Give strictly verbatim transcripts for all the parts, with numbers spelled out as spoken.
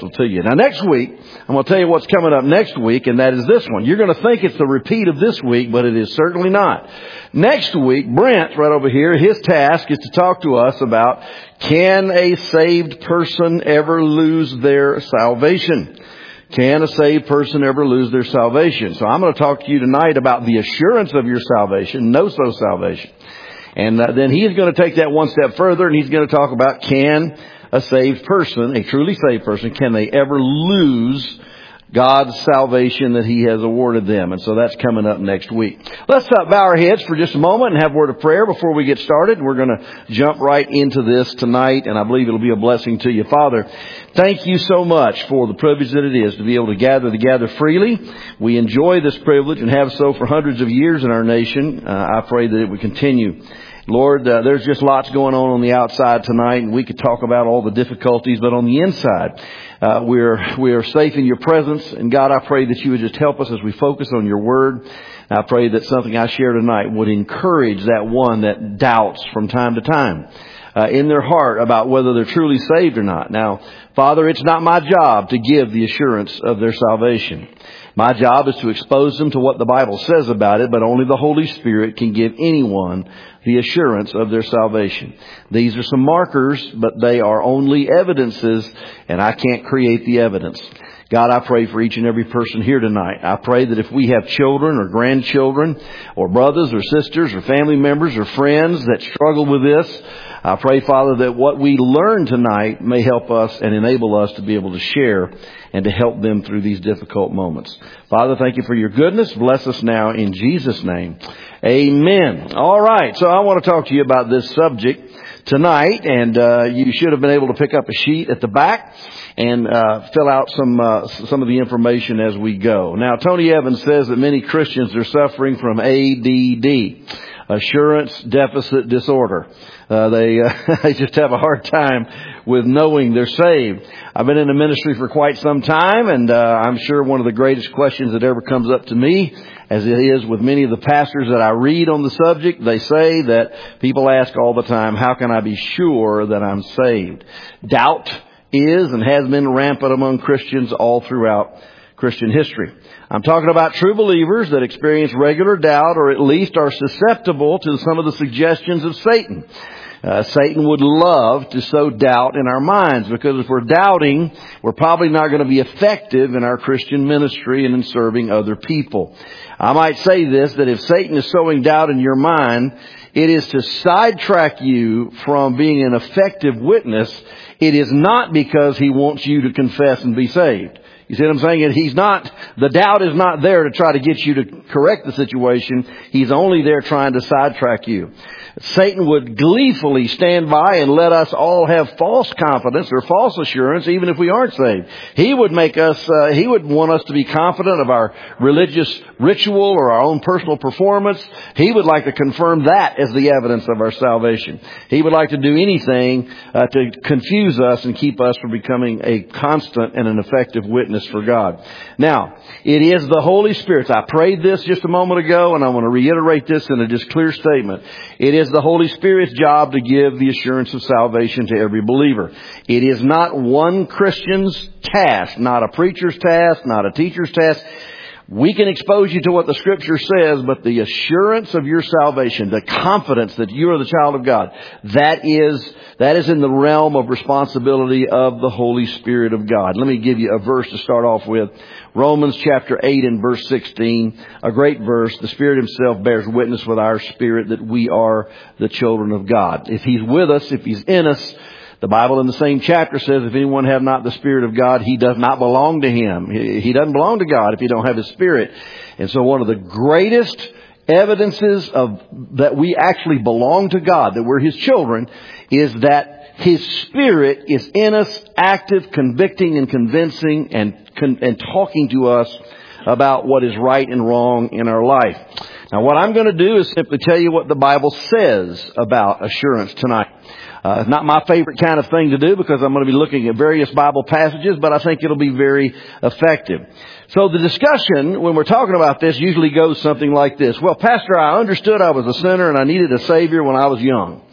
to you. Now next week, I'm going to tell you what's coming up next week, and that is this one. You're going to think it's the repeat of this week, but it is certainly not. Next week, Brent, right over here, his task is to talk to us about, can a saved person ever lose their salvation? Can a saved person ever lose their salvation? So I'm going to talk to you tonight about the assurance of your salvation, no-so salvation. And uh, then he's going to take that one step further, and he's going to talk about, can a saved person, a truly saved person, can they ever lose God's salvation that He has awarded them? And so that's coming up next week. Let's uh, bow our heads for just a moment and have a word of prayer before we get started. We're going to jump right into this tonight, and I believe it'll be a blessing to you. Father, thank you so much for the privilege that it is to be able to gather together freely. We enjoy this privilege and have so for hundreds of years in our nation. Uh, I pray that it would continue. Lord, uh, there's just lots going on on the outside tonight, and we could talk about all the difficulties, but on the inside, uh, we're, we're safe in your presence. And God, I pray that you would just help us as we focus on your word. And I pray that something I share tonight would encourage that one that doubts from time to time uh, in their heart about whether they're truly saved or not. Now, Father, it's not my job to give the assurance of their salvation. My job is to expose them to what the Bible says about it, but only the Holy Spirit can give anyone the assurance of their salvation. These are some markers, but they are only evidences, and I can't create the evidence. God, I pray for each and every person here tonight. I pray that if we have children or grandchildren or brothers or sisters or family members or friends that struggle with this, I pray, Father, that what we learn tonight may help us and enable us to be able to share and to help them through these difficult moments. Father, thank you for your goodness. Bless us now in Jesus' name. Amen. All right. So I want to talk to you about this subject tonight, and uh, you should have been able to pick up a sheet at the back and uh, fill out some uh, some of the information as we go. Now, Tony Evans says that many Christians are suffering from A D D, Assurance Deficit Disorder. Uh, they uh, they just have a hard time with knowing they're saved. I've been in the ministry for quite some time, and uh, I'm sure one of the greatest questions that ever comes up to me, as it is with many of the pastors that I read on the subject, they say that people ask all the time, how can I be sure that I'm saved? Doubt is and has been rampant among Christians all throughout Christian history. I'm talking about true believers that experience regular doubt, or at least are susceptible to some of the suggestions of Satan. Uh, Satan would love to sow doubt in our minds, because if we're doubting, we're probably not going to be effective in our Christian ministry and in serving other people. I might say this, that if Satan is sowing doubt in your mind, it is to sidetrack you from being an effective witness. It is not because he wants you to confess and be saved. You see what I'm saying? And he's not, the doubt is not there to try to get you to correct the situation. He's only there trying to sidetrack you. Satan would gleefully stand by and let us all have false confidence or false assurance, even if we aren't saved. He would make us, uh, he would want us to be confident of our religious ritual or our own personal performance. He would like to confirm that as the evidence of our salvation. He would like to do anything uh, to confuse us and keep us from becoming a constant and an effective witness for God. Now, it is the Holy Spirit. I prayed this just a moment ago, and I want to reiterate this in a just clear statement. It is the Holy Spirit's job to give the assurance of salvation to every believer. It is not one Christian's task, not a preacher's task, not a teacher's task. We can expose you to what the Scripture says, but the assurance of your salvation, the confidence that you are the child of God, that is that is in the realm of responsibility of the Holy Spirit of God. Let me give you a verse to start off with. Romans chapter eight and verse sixteen, a great verse. The Spirit Himself bears witness with our spirit that we are the children of God. If He's with us, if He's in us, the Bible in the same chapter says, if anyone have not the Spirit of God, he does not belong to Him. He, he doesn't belong to God if you don't have His Spirit. And so one of the greatest evidences of that we actually belong to God, that we're His children, is that His Spirit is in us, active, convicting and convincing and, and talking to us about what is right and wrong in our life. Now, what I'm going to do is simply tell you what the Bible says about assurance tonight. Uh, it's not my favorite kind of thing to do, because I'm going to be looking at various Bible passages, but I think it'll be very effective. So the discussion, when we're talking about this, usually goes something like this. Well, Pastor, I understood I was a sinner and I needed a Savior when I was young.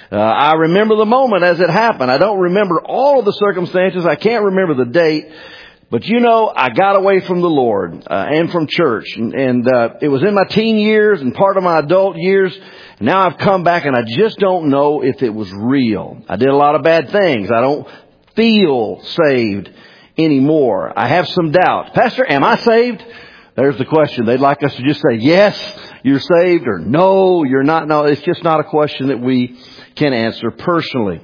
Uh, I remember the moment as it happened. I don't remember all of the circumstances. I can't remember the date. But you know, I got away from the Lord uh, and from church. And, and uh, it was in my teen years and part of my adult years. Now I've come back and I just don't know if it was real. I did a lot of bad things. I don't feel saved anymore. I have some doubt. Pastor, am I saved? There's the question. They'd like us to just say, yes, you're saved, or no, you're not. No, it's just not a question that we can answer personally.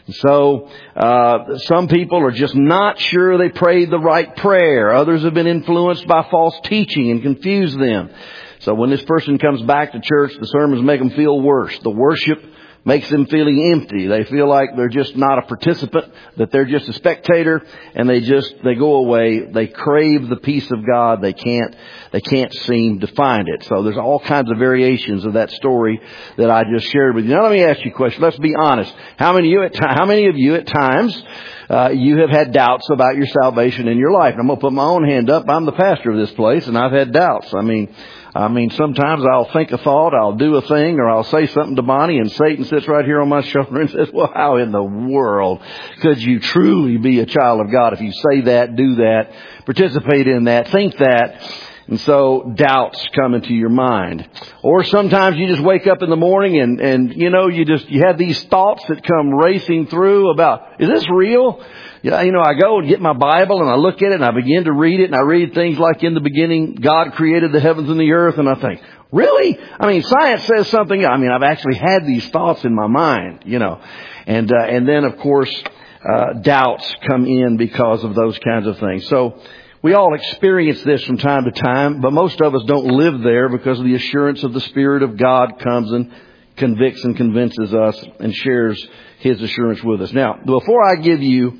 So, uh, some people are just not sure they prayed the right prayer. Others have been influenced by false teaching and confused them. So when this person comes back to church, the sermons make them feel worse. The worship makes them feeling empty. They feel like they're just not a participant, that they're just a spectator, and they just, they go away. They crave the peace of God. They can't, they can't seem to find it. So there's all kinds of variations of that story that I just shared with you. Now let me ask you a question. Let's be honest. How many of you at, how many of you at times, uh, you have had doubts about your salvation in your life? And I'm going to put my own hand up. I'm the pastor of this place, and I've had doubts. I mean, I mean, sometimes I'll think a thought, I'll do a thing, or I'll say something to Bonnie, and Satan sits right here on my shoulder and says, well, how in the world could you truly be a child of God if you say that, do that, participate in that, think that? And so doubts come into your mind. Or sometimes you just wake up in the morning and, and, you know, you just, you have these thoughts that come racing through about, is this real? Yeah, you know, I go and get my Bible and I look at it and I begin to read it, and I read things like, in the beginning, God created the heavens and the earth, and I think, really? I mean, science says something. I mean, I've actually had these thoughts in my mind, you know, and, uh, and then of course, uh, doubts come in because of those kinds of things. So we all experience this from time to time, but most of us don't live there because the assurance of the Spirit of God comes and convicts and convinces us and shares His assurance with us. Now, before I give you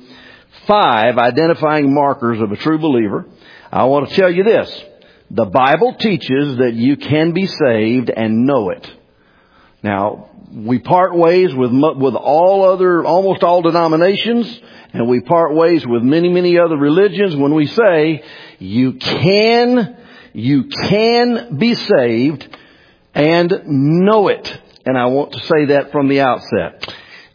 five identifying markers of a true believer, I want to tell you this. The Bible teaches that you can be saved and know it. Now, we part ways with with all other, almost all denominations, and we part ways with many, many other religions when we say you can, you can be saved and know it. And I want to say that from the outset.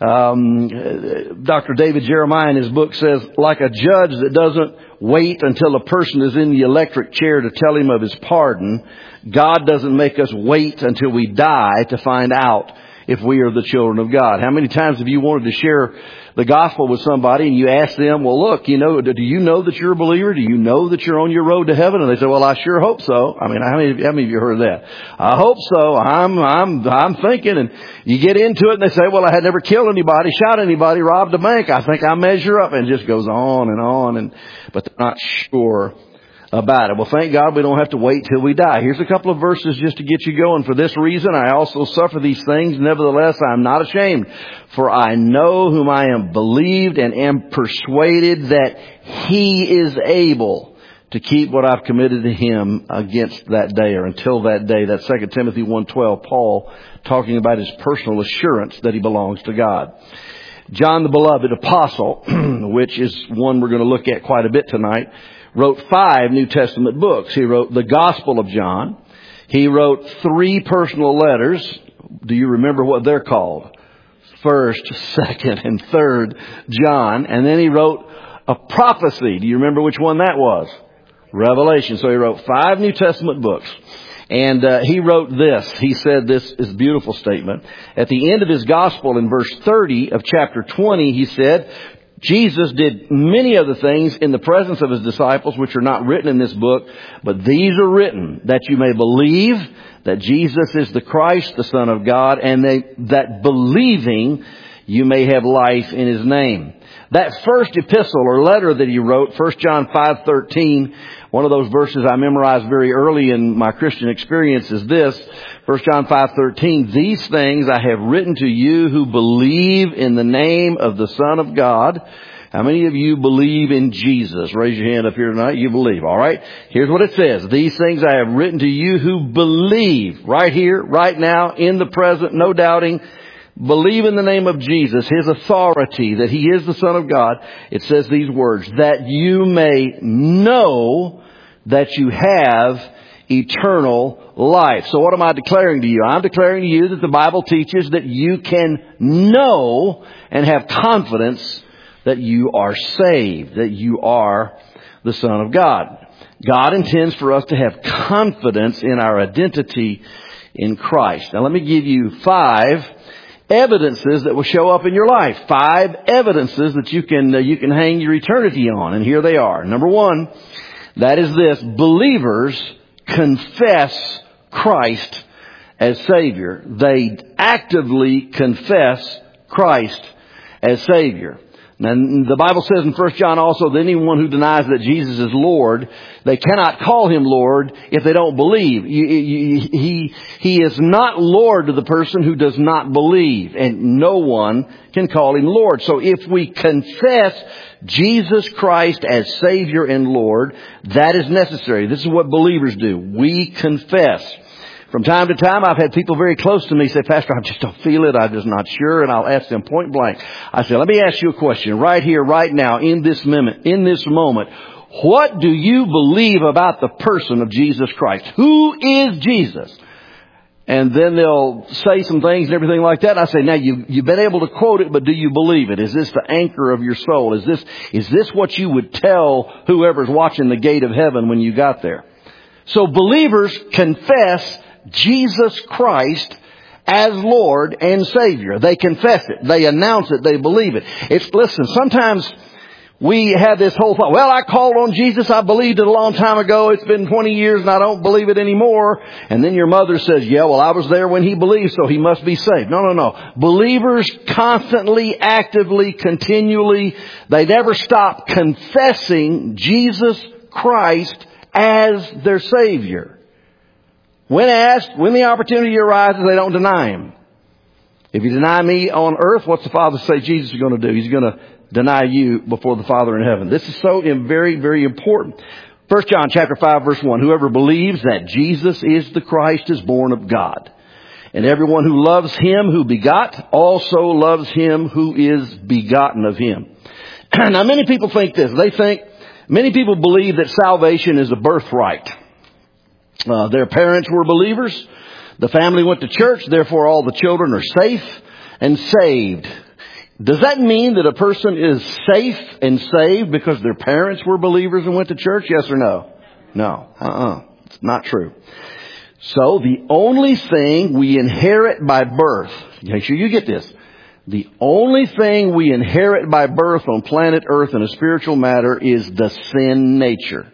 Um, Doctor David Jeremiah in his book says, like a judge that doesn't wait until a person is in the electric chair to tell him of his pardon, God doesn't make us wait until we die to find out if we are the children of God. How many times have you wanted to share the gospel with somebody and you ask them, well, look, you know, do you know that you're a believer? Do you know that you're on your road to heaven? And they say, well, I sure hope so. I mean, how many, how many of you heard that? I hope so. I'm, I'm, I'm thinking. And you get into it and they say, well, I had never killed anybody, shot anybody, robbed a bank. I think I measure up, and it just goes on and on. And, but they're not sure about it. Well, thank God we don't have to wait till we die. Here's a couple of verses just to get you going. For this reason, I also suffer these things. Nevertheless, I am not ashamed. For I know whom I am believed, and am persuaded that He is able to keep what I've committed to Him against that day, or until that day. That's Second Timothy one twelve. Paul talking about his personal assurance that he belongs to God. John the Beloved Apostle, which is one we're going to look at quite a bit tonight, wrote five New Testament books. He wrote the Gospel of John. He wrote three personal letters. Do you remember what they're called? First, Second, and Third John. And then he wrote a prophecy. Do you remember which one that was? Revelation. So he wrote five New Testament books. And uh, he wrote this. He said this is a beautiful statement. At the end of his Gospel, in verse thirty of chapter twenty, he said, Jesus did many other things in the presence of His disciples which are not written in this book, but these are written that you may believe that Jesus is the Christ, the Son of God, and they, that believing you may have life in His name. That first epistle or letter that he wrote, First John five thirteen, one of those verses I memorized very early in my Christian experience is this. First John five thirteen, these things I have written to you who believe in the name of the Son of God. How many of you believe in Jesus? Raise your hand up here tonight. You believe. All right. Here's what it says. These things I have written to you who believe, right here, right now, in the present, no doubting. Believe in the name of Jesus, His authority, that He is the Son of God. It says these words, that you may know that you have eternal life. So what am I declaring to you? I'm declaring to you that the Bible teaches that you can know and have confidence that you are saved, that you are the Son of God. God intends for us to have confidence in our identity in Christ. Now let me give you five evidences that will show up in your life. Five evidences that you can, uh, you can hang your eternity on. And here they are. Number one, that is this: believers confess Christ as Savior. They actively confess Christ as Savior. And the Bible says in First John also that anyone who denies that Jesus is Lord, they cannot call Him Lord if they don't believe. He, he is not Lord to the person who does not believe. And no one can call Him Lord. So if we confess Jesus Christ as Savior and Lord, that is necessary. This is what believers do. We confess. From time to time, I've had people very close to me say, Pastor, I just don't feel it. I'm just not sure. And I'll ask them point blank. I say, let me ask you a question right here, right now, in this moment, in this moment. What do you believe about the person of Jesus Christ? Who is Jesus? And then they'll say some things and everything like that. And I say, now you, you've been able to quote it, but do you believe it? Is this the anchor of your soul? Is this, is this what you would tell whoever's watching the gate of heaven when you got there? So believers confess Jesus Christ as Lord and Savior. They confess it. They announce it. They believe it. It's, listen, sometimes we have this whole thought, well, I called on Jesus. I believed it a long time ago. It's been twenty years and I don't believe it anymore. And then your mother says, yeah, well, I was there when he believed, so he must be saved. No, no, no. Believers constantly, actively, continually, they never stop confessing Jesus Christ as their Savior. When asked, when the opportunity arises, they don't deny Him. If you deny me on earth, what's the Father say Jesus is going to do? He's going to deny you before the Father in heaven. This is so very, very important. First John chapter five verse one. Whoever believes that Jesus is the Christ is born of God. And everyone who loves Him who begot also loves Him who is begotten of Him. Now many people think this. They think, many people believe that salvation is a birthright. Uh, their parents were believers. The family went to church. Therefore, all the children are safe and saved. Does that mean that a person is safe and saved because their parents were believers and went to church? Yes or no? No. Uh-uh. It's not true. So the only thing we inherit by birth, make sure you get this. The only thing we inherit by birth on planet Earth in a spiritual matter is the sin nature.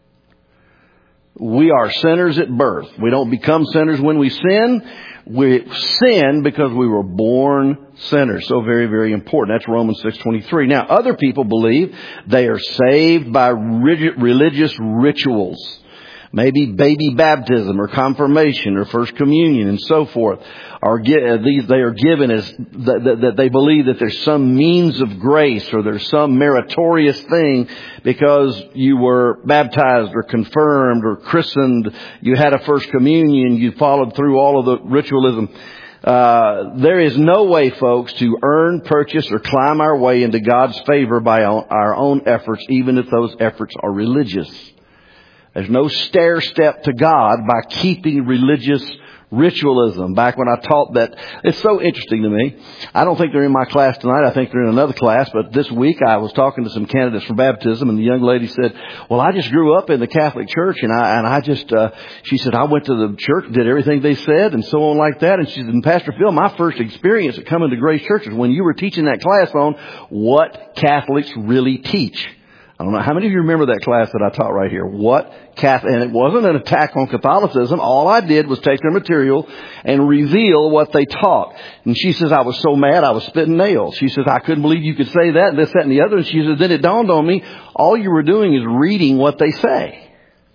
We are sinners at birth. We don't become sinners when we sin. We sin because we were born sinners. So very, very important. That's Romans six twenty-three. Now, other people believe they are saved by religious rituals. Maybe baby baptism or confirmation or first communion and so forth. Are these they are given as that, that they believe that there's some means of grace or there's some meritorious thing because you were baptized or confirmed or christened, you had a first communion, you followed through all of the ritualism. Uh, there is no way, folks, to earn, purchase, or climb our way into God's favor by our own efforts, even if those efforts are religious. There's no stair step to God by keeping religious ritualism. Back when I taught that, it's so interesting to me. I don't think they're in my class tonight. I think they're in another class. But this week I was talking to some candidates for baptism, and the young lady said, well, I just grew up in the Catholic Church, and I, and I just, uh, she said, I went to the church, did everything they said, and so on like that. And she said, and Pastor Phil, my first experience at coming to Grace Church is when you were teaching that class on what Catholics really teach. I don't know. How many of you remember that class that I taught right here? What Catholic, and it wasn't an attack on Catholicism. All I did was take their material and reveal what they taught. And she says, I was so mad I was spitting nails. She says, I couldn't believe you could say that, this, that, and the other. And she says, then it dawned on me, all you were doing is reading what they say.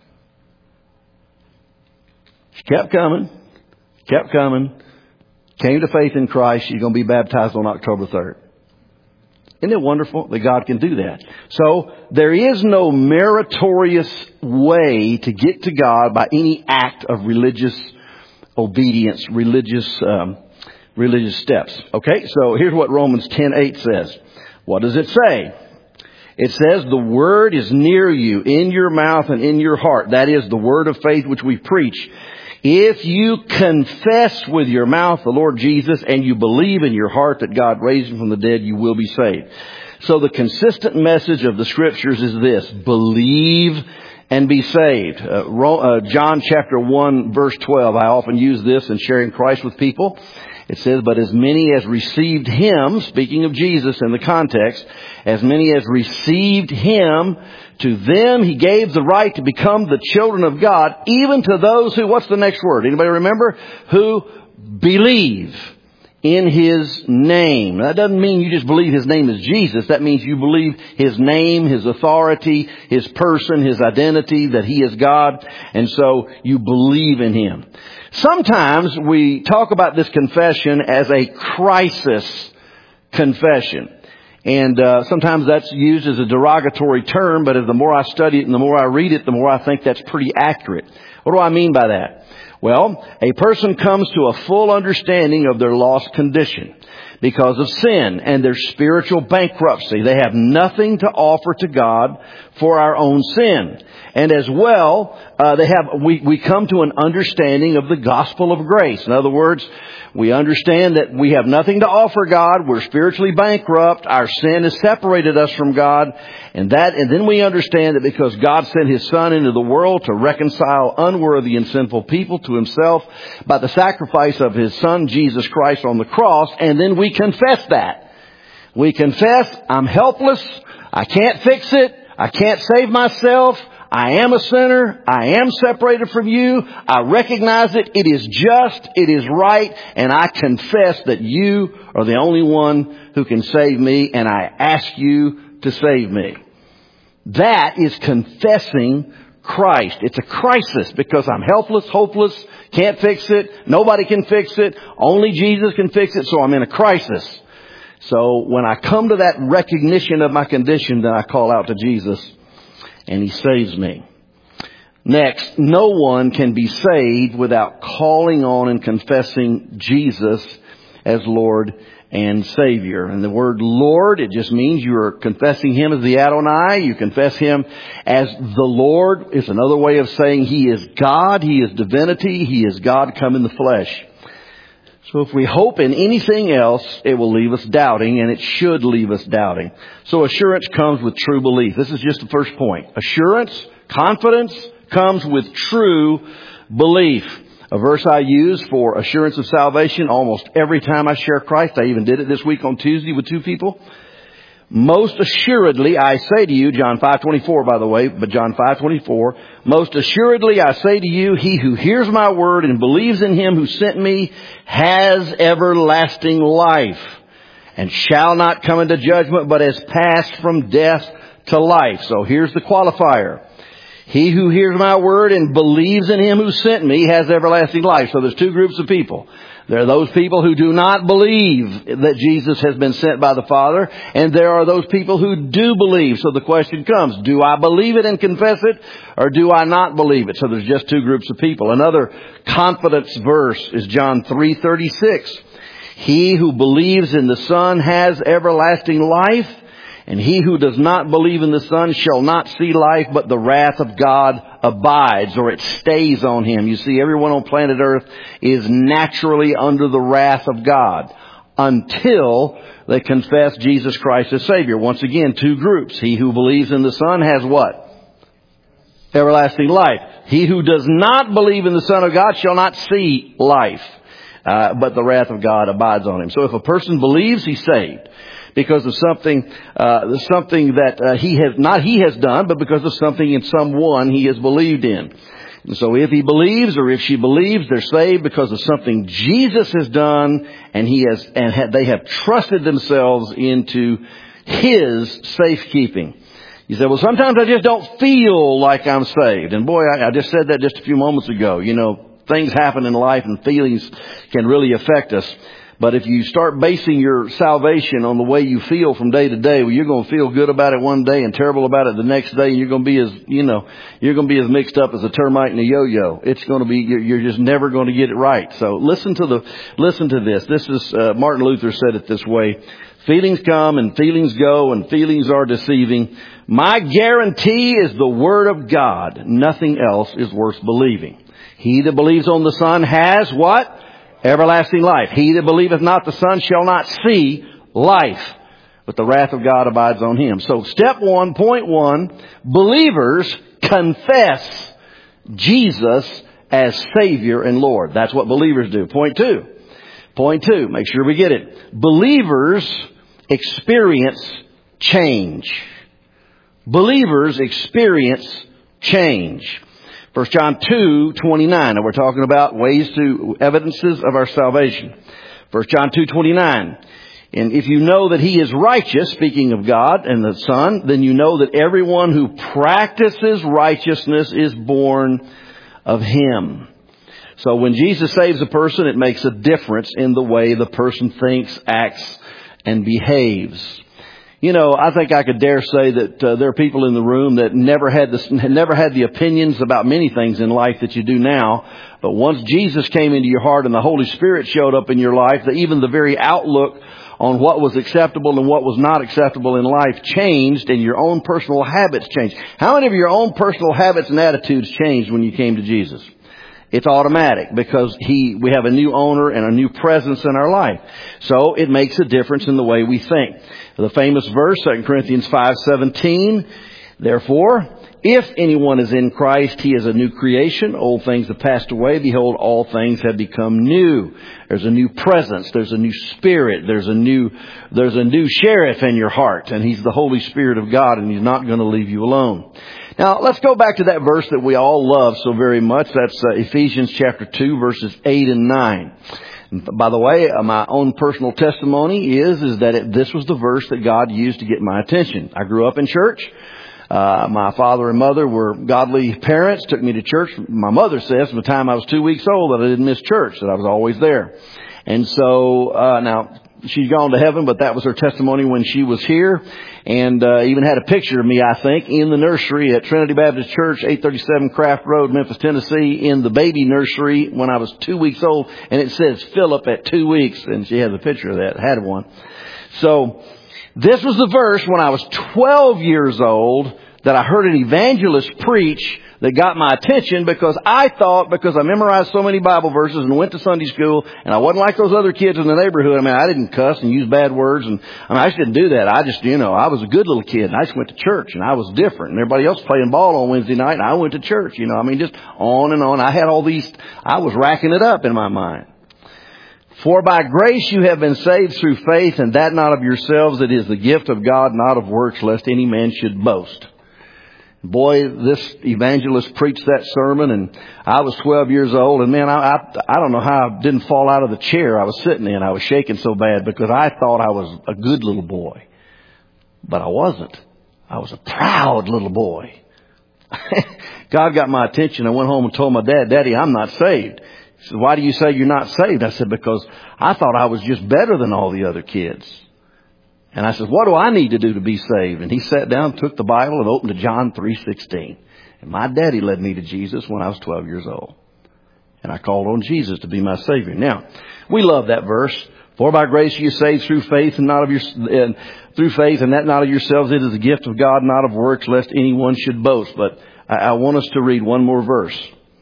She kept coming, kept coming, came to faith in Christ. She's going to be baptized on October third. Isn't it wonderful that God can do that? So there is no meritorious way to get to God by any act of religious obedience, religious um, religious steps. Okay, so here's what Romans ten eight says. What does it say? It says the word is near you, in your mouth and in your heart. That is the word of faith which we preach. If you confess with your mouth the Lord Jesus and you believe in your heart that God raised him from the dead, you will be saved. So the consistent message of the Scriptures is this: believe and be saved. Uh, uh, John chapter one verse twelve. I often use this in sharing Christ with people. It says, but as many as received him, speaking of Jesus in the context, as many as received him, to them he gave the right to become the children of God, even to those who, what's the next word? Anybody remember? Who believe in his name. That doesn't mean you just believe his name is Jesus. That means you believe his name, his authority, his person, his identity, that he is God. And so you believe in him. Sometimes we talk about this confession as a crisis confession. And uh, sometimes that's used as a derogatory term, but as the more I study it and the more I read it, the more I think that's pretty accurate. What do I mean by that? Well, a person comes to a full understanding of their lost condition because of sin and their spiritual bankruptcy. They have nothing to offer to God for our own sin. And as well, uh, they have, we, we come to an understanding of the gospel of grace. In other words, we understand that we have nothing to offer God. We're spiritually bankrupt. Our sin has separated us from God. And that, and then we understand that because God sent his Son into the world to reconcile unworthy and sinful people to himself by the sacrifice of his Son, Jesus Christ, on the cross. And then we confess that. We confess, I'm helpless. I can't fix it. I can't save myself. I am a sinner. I am separated from you. I recognize it. It is just. It is right. And I confess that you are the only one who can save me. And I ask you to save me. That is confessing Christ. It's a crisis because I'm helpless, hopeless, can't fix it. Nobody can fix it. Only Jesus can fix it. So I'm in a crisis. So when I come to that recognition of my condition, then I call out to Jesus. And he saves me. Next, no one can be saved without calling on and confessing Jesus as Lord and Savior. And the word Lord, it just means you are confessing him as the Adonai. You confess him as the Lord. It's another way of saying he is God. He is divinity. He is God come in the flesh. So if we hope in anything else, it will leave us doubting, and it should leave us doubting. So assurance comes with true belief. This is just the first point. Assurance, confidence comes with true belief. A verse I use for assurance of salvation almost every time I share Christ. I even did it this week on Tuesday with two people. Most assuredly, I say to you, John five twenty-four, by the way, but John five twenty-four, most assuredly, I say to you, he who hears my word and believes in him who sent me has everlasting life and shall not come into judgment, but has passed from death to life. So here's the qualifier. He who hears my word and believes in him who sent me has everlasting life. So there's two groups of people. There are those people who do not believe that Jesus has been sent by the Father, and there are those people who do believe. So the question comes, do I believe it and confess it, or do I not believe it? So there's just two groups of people. Another confidence verse is John three thirty-six. He who believes in the Son has everlasting life, and he who does not believe in the Son shall not see life, but the wrath of God abides, or it stays on him. You see, everyone on planet Earth is naturally under the wrath of God until they confess Jesus Christ as Savior. Once again, two groups. He who believes in the Son has what? Everlasting life. He who does not believe in the Son of God shall not see life, uh, but the wrath of God abides on him. So if a person believes, he's saved. Because of something, uh, something that uh, he has, not he has done, but because of something in someone he has believed in. And so if he believes or if she believes, they're saved because of something Jesus has done, and he has, and ha- they have trusted themselves into his safekeeping. You say, well, sometimes I just don't feel like I'm saved. And boy, I, I just said that just a few moments ago. You know, things happen in life and feelings can really affect us. But if you start basing your salvation on the way you feel from day to day, well, you're going to feel good about it one day and terrible about it the next day. And you're going to be as, you know, you're going to be as mixed up as a termite in a yo-yo. It's going to be, you're, you're just never going to get it right. So listen to the, listen to this. This is, uh, Martin Luther said it this way. Feelings come and feelings go and feelings are deceiving. My guarantee is the Word of God. Nothing else is worth believing. He that believes on the Son has what? Everlasting life. He that believeth not the Son shall not see life, but the wrath of God abides on him. So step one, point one, believers confess Jesus as Savior and Lord. That's what believers do. Point two. Point two, make sure we get it. Believers experience change. Believers experience change. First John two twenty-nine. And we're talking about ways to, evidences of our salvation. First John two twenty-nine. And if you know that He is righteous, speaking of God and the Son, then you know that everyone who practices righteousness is born of Him. So when Jesus saves a person, it makes a difference in the way the person thinks, acts, and behaves. You know, I think I could dare say that uh, there are people in the room that never had this, never had the opinions about many things in life that you do now. But once Jesus came into your heart and the Holy Spirit showed up in your life, that even the very outlook on what was acceptable and what was not acceptable in life changed, and your own personal habits changed. How many of your own personal habits and attitudes changed when you came to Jesus? It's automatic because he, we have a new owner and a new presence in our life. So it makes a difference in the way we think. The famous verse, Second Corinthians five seventeen, therefore, if anyone is in Christ, he is a new creation. Old things have passed away. Behold, all things have become new. There's a new presence. There's a new spirit. There's a new, there's a new sheriff in your heart. And He's the Holy Spirit of God, and He's not going to leave you alone. Now, let's go back to that verse that we all love so very much. That's uh, Ephesians chapter two, verses eight and nine. And by the way, uh, my own personal testimony is, is that it, this was the verse that God used to get my attention. I grew up in church. Uh, my father and mother were godly parents, took me to church. My mother says from the time I was two weeks old that I didn't miss church, that I was always there. And so, uh, now, she's gone to heaven, but that was her testimony when she was here. And uh, even had a picture of me, I think, in the nursery at Trinity Baptist Church, eight thirty-seven Craft Road, Memphis, Tennessee, in the baby nursery when I was two weeks old. And it says Philip at two weeks. And she has a picture of that, had one. So this was the verse when I was twelve years old that I heard an evangelist preach that got my attention, because I thought, because I memorized so many Bible verses and went to Sunday school, and I wasn't like those other kids in the neighborhood. I mean, I didn't cuss and use bad words, and I mean, I just didn't do that. I just, you know, I was a good little kid, and I just went to church, and I was different. And everybody else playing ball on Wednesday night, and I went to church, you know. I mean, just on and on. I had all these, I was racking it up in my mind. For by grace you have been saved through faith, and that not of yourselves, it is the gift of God, not of works, lest any man should boast. Boy, this evangelist preached that sermon, and I was twelve years old, and man, I, I I don't know how I didn't fall out of the chair I was sitting in. I was shaking so bad because I thought I was a good little boy. But I wasn't. I was a proud little boy. God got my attention. I went home and told my dad, Daddy, I'm not saved. He said, why do you say you're not saved? I said, because I thought I was just better than all the other kids. And I said, what do I need to do to be saved? And he sat down, took the Bible, and opened to John three sixteen. And my daddy led me to Jesus when I was twelve years old. And I called on Jesus to be my Savior. Now, we love that verse. For by grace you are saved through faith, and not of your uh, through faith, and that not of yourselves. It is a gift of God, not of works, lest anyone should boast. But I, I want us to read one more verse.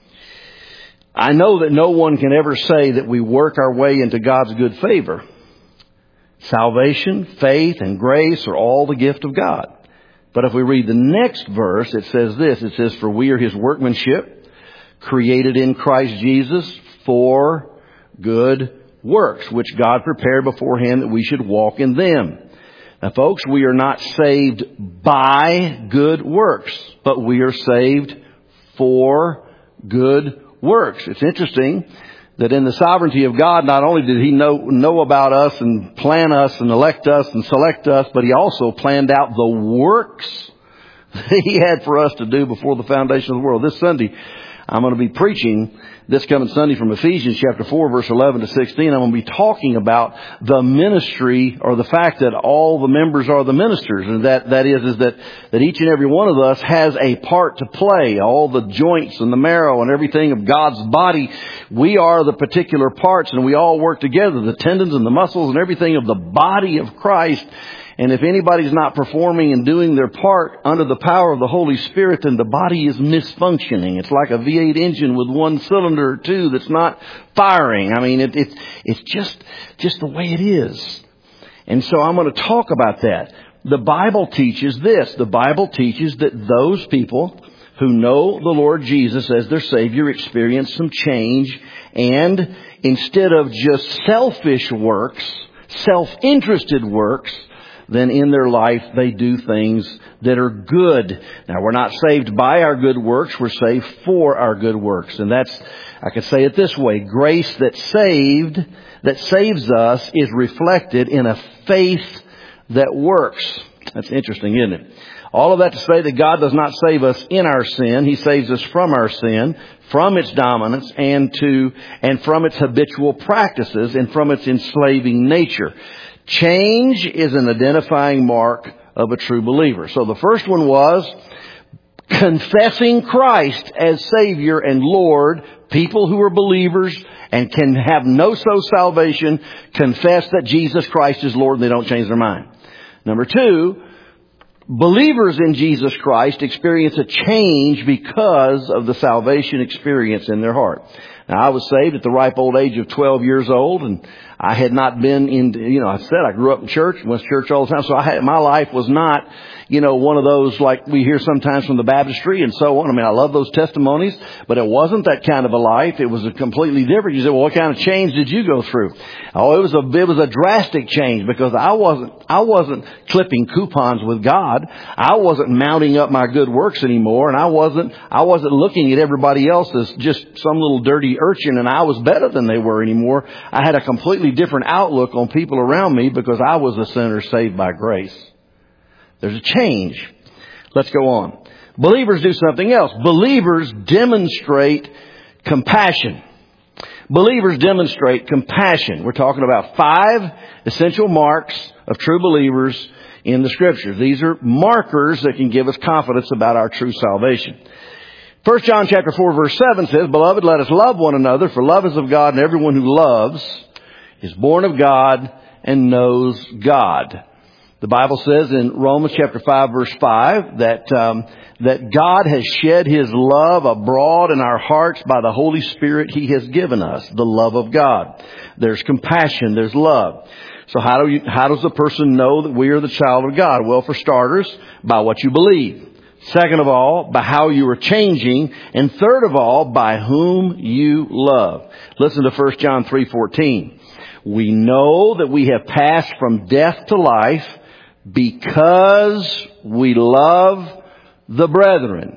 I know that no one can ever say that we work our way into God's good favor. Salvation, faith, and grace are all the gift of God. But if we read the next verse, it says this. It says, for we are His workmanship, created in Christ Jesus for good works, which God prepared beforehand that we should walk in them. Now, folks, we are not saved by good works, but we are saved for good works. It's interesting that in the sovereignty of God, not only did He know, know about us and plan us and elect us and select us, but He also planned out the works that He had for us to do before the foundation of the world. This Sunday, I'm going to be preaching this coming Sunday from Ephesians chapter four, verse eleven to sixteen. I'm going to be talking about the ministry, or the fact that all the members are the ministers. And that, that is, is that, that each and every one of us has a part to play. All the joints and the marrow and everything of God's body, we are the particular parts, and we all work together. The tendons and the muscles and everything of the body of Christ. And if anybody's not performing and doing their part under the power of the Holy Spirit, then the body is misfunctioning. It's like a V eight engine with one cylinder or two that's not firing. I mean, it, it's it's just just the way it is. And so I'm going to talk about that. The Bible teaches this. The Bible teaches that those people who know the Lord Jesus as their Savior experience some change, and instead of just selfish works, self-interested works, then in their life they do things that are good. Now, we're not saved by our good works. We're saved for our good works. And that's, I could say it this way, grace that saved, that saves us is reflected in a faith that works. That's interesting, isn't it? All of that to say that God does not save us in our sin. He saves us from our sin, from its dominance, and to, and from its habitual practices, and from its enslaving nature. Change is an identifying mark of a true believer. So the first one was confessing Christ as Savior and Lord. People who are believers and can have no so salvation confess that Jesus Christ is Lord, and they don't change their mind. Number two, believers in Jesus Christ experience a change because of the salvation experience in their heart. Now, I was saved at the ripe old age of twelve years old, and I had not been in, you know, I said I grew up in church, went to church all the time, so I had, my life was not, you know, one of those like we hear sometimes from the baptistry and so on. I mean, I love those testimonies, but it wasn't that kind of a life. It was a completely different. You say, well, what kind of change did you go through? Oh, it was a, it was a drastic change, because I wasn't, I wasn't clipping coupons with God. I wasn't mounting up my good works anymore, and I wasn't, I wasn't looking at everybody else as just some little dirty urchin and I was better than they were anymore. I had a completely different outlook on people around me because I was a sinner saved by grace. There's a change. Let's go on. Believers do something else. Believers demonstrate compassion. Believers demonstrate compassion. We're talking about five essential marks of true believers in the Scriptures. These are markers that can give us confidence about our true salvation. First John chapter four verse seven says, Beloved, let us love one another, for love is of God, and everyone who loves is born of God and knows God. The Bible says in Romans chapter five verse five that um, that God has shed His love abroad in our hearts by the Holy Spirit He has given us, the love of God. There's compassion, there's love. So how do you, how does a person know that we are the child of God? Well, for starters, by what you believe. Second of all, by how you are changing. And third of all, by whom you love. Listen to First John three fourteen. We know that we have passed from death to life because we love the brethren.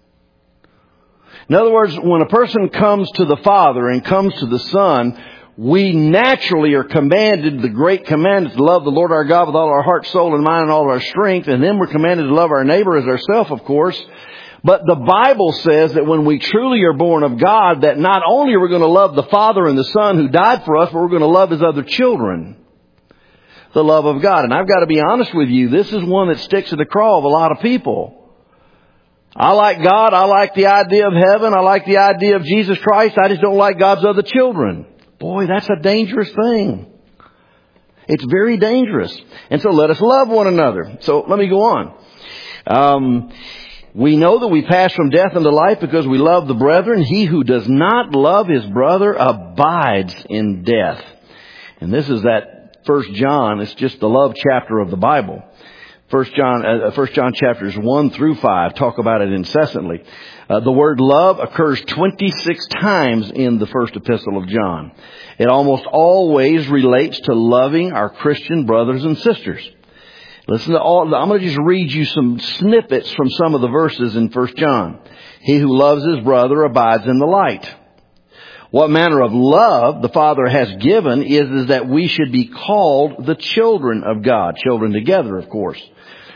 In other words, when a person comes to the Father and comes to the Son, we naturally are commanded, the great commandment, to love the Lord our God with all our heart, soul, and mind, and all of our strength. And then we're commanded to love our neighbor as ourselves, of course. But the Bible says that when we truly are born of God, that not only are we going to love the Father and the Son who died for us, but we're going to love His other children. The love of God. And I've got to be honest with you, this is one that sticks to the craw of a lot of people. I like God. I like the idea of heaven. I like the idea of Jesus Christ. I just don't like God's other children. Boy, that's a dangerous thing. It's very dangerous. And so let us love one another. So let me go on. Um, we know that we pass from death into life because we love the brethren. He who does not love his brother abides in death. And this is that First John. It's just the love chapter of the Bible. First John, uh, First John chapters one through five talk about it incessantly. Uh, the word love occurs twenty-six times in the first epistle of John. It almost always relates to loving our Christian brothers and sisters. Listen to all, I'm going to just read you some snippets from some of the verses in First John. He who loves his brother abides in the light. What manner of love the Father has given is, is that we should be called the children of God. Children together, of course.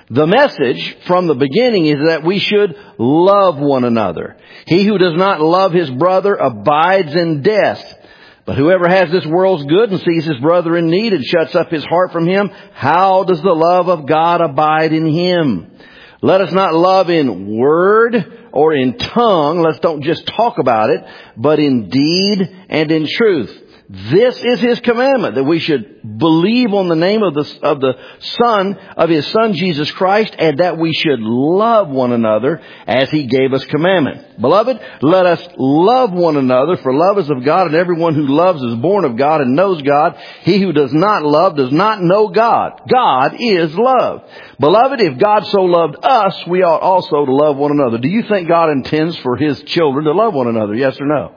The message from the beginning is that we should love one another. He who does not love his brother abides in death. But whoever has this world's good and sees his brother in need and shuts up his heart from him, how does the love of God abide in him? Let us not love in word or in tongue. Let's don't just talk about it, but in deed and in truth. This is His commandment, that we should believe on the name of the, of the Son, of His Son Jesus Christ, and that we should love one another as He gave us commandment. Beloved, let us love one another, for love is of God, and everyone who loves is born of God and knows God. He who does not love does not know God. God is love. Beloved, if God so loved us, we ought also to love one another. Do you think God intends for His children to love one another? Yes or no?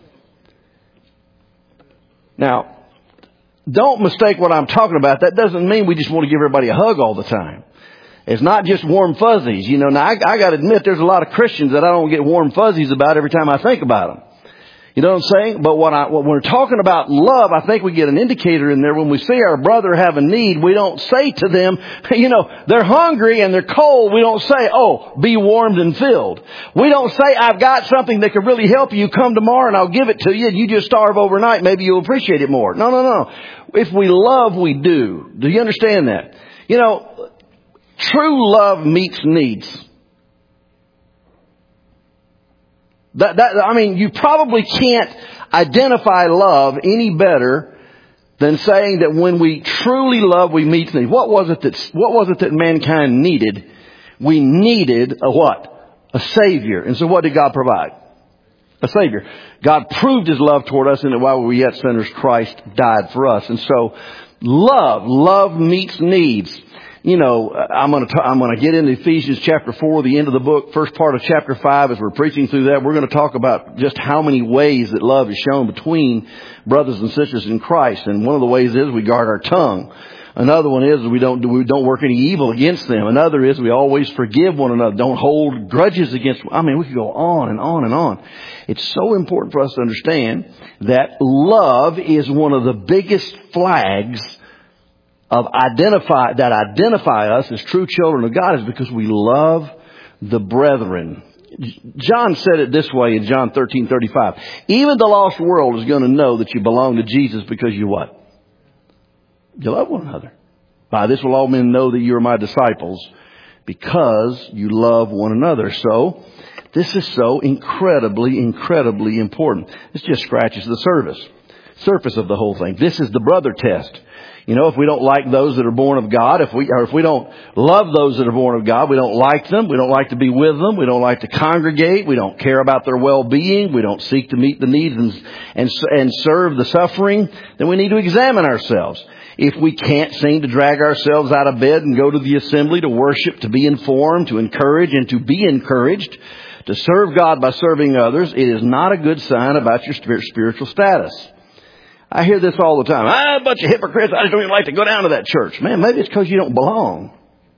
Now, don't mistake what I'm talking about. That doesn't mean we just want to give everybody a hug all the time. It's not just warm fuzzies. You know, now I, I got to admit there's a lot of Christians that I don't get warm fuzzies about every time I think about them. You know what I'm saying? But what I, when we're talking about love, I think we get an indicator in there. When we see our brother have a need, we don't say to them, you know, they're hungry and they're cold. We don't say, oh, be warmed and filled. We don't say, I've got something that could really help you. Come tomorrow and I'll give it to you. And you just starve overnight. Maybe you'll appreciate it more. No, no, no. If we love, we do. Do you understand that? You know, true love meets needs. That, that, I mean, you probably can't identify love any better than saying that when we truly love, we meet needs. What was it that, what was it that mankind needed? We needed a what? A Savior. And so what did God provide? A Savior. God proved His love toward us in that while we were yet sinners, Christ died for us. And so love, love meets needs. You know, I'm going to I'm going to get into Ephesians chapter four, the end of the book, first part of chapter five. As we're preaching through that, we're going to talk about just how many ways that love is shown between brothers and sisters in Christ. And one of the ways is we guard our tongue. Another one is we don't we don't work any evil against them. Another is we always forgive one another. Don't hold grudges against. I mean, we could go on and on and on. It's so important for us to understand that love is one of the biggest flags of identify that identify us as true children of God, is because we love the brethren. John said it this way in John thirteen thirty-five. Even the lost world is going to know that you belong to Jesus because you what? You love one another. By this will all men know that you are my disciples, because you love one another. So this is so incredibly, incredibly important. This just scratches the surface, surface of the whole thing. This is the brother test. You know, if we don't like those that are born of God, if we, or if we don't love those that are born of God, we don't like them, we don't like to be with them, we don't like to congregate, we don't care about their well-being, we don't seek to meet the needs and, and, and serve the suffering, then we need to examine ourselves. If we can't seem to drag ourselves out of bed and go to the assembly to worship, to be informed, to encourage, and to be encouraged, to serve God by serving others, it is not a good sign about your spiritual status. I hear this all the time. Ah, a bunch of hypocrites. I just don't even like to go down to that church. Man, maybe it's because you don't belong.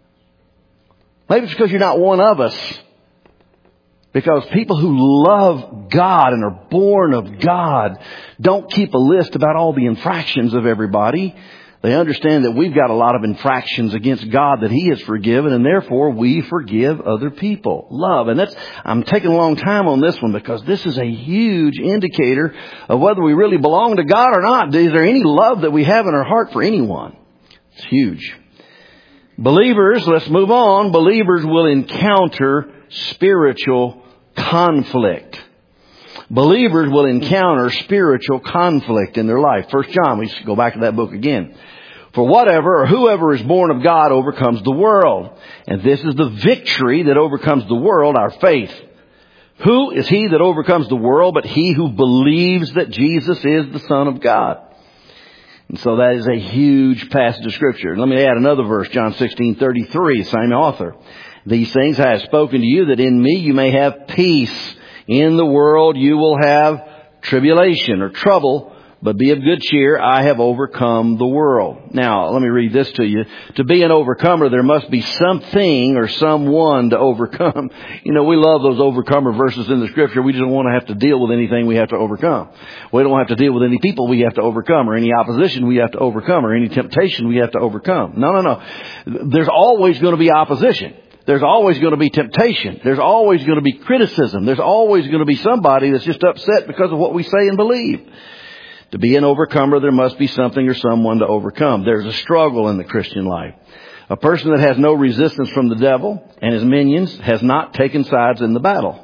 Maybe it's because you're not one of us. Because people who love God and are born of God don't keep a list about all the infractions of everybody. They understand that we've got a lot of infractions against God that He has forgiven, and therefore we forgive other people. Love. And that's, I'm taking a long time on this one because this is a huge indicator of whether we really belong to God or not. Is there any love that we have in our heart for anyone? It's huge. Believers, let's move on. Believers will encounter spiritual conflict. Believers will encounter spiritual conflict in their life. First John, we should go back to that book again. For whatever or whoever is born of God overcomes the world. And this is the victory that overcomes the world, our faith. Who is he that overcomes the world but he who believes that Jesus is the Son of God? And so that is a huge passage of Scripture. Let me add another verse, John sixteen thirty-three, same author. These things I have spoken to you, that in me you may have peace. In the world you will have tribulation or trouble, But be of good cheer, I have overcome the world. Now, let me read this to you. To be an overcomer, there must be something or someone to overcome. You know, we love those overcomer verses in the Scripture. We just don't want to have to deal with anything we have to overcome. We don't have to deal with any people we have to overcome, or any opposition we have to overcome, or any temptation we have to overcome. No, no, no. There's always going to be opposition. There's always going to be temptation. There's always going to be criticism. There's always going to be somebody that's just upset because of what we say and believe. To be an overcomer, there must be something or someone to overcome. There's a struggle in the Christian life. A person that has no resistance from the devil and his minions has not taken sides in the battle.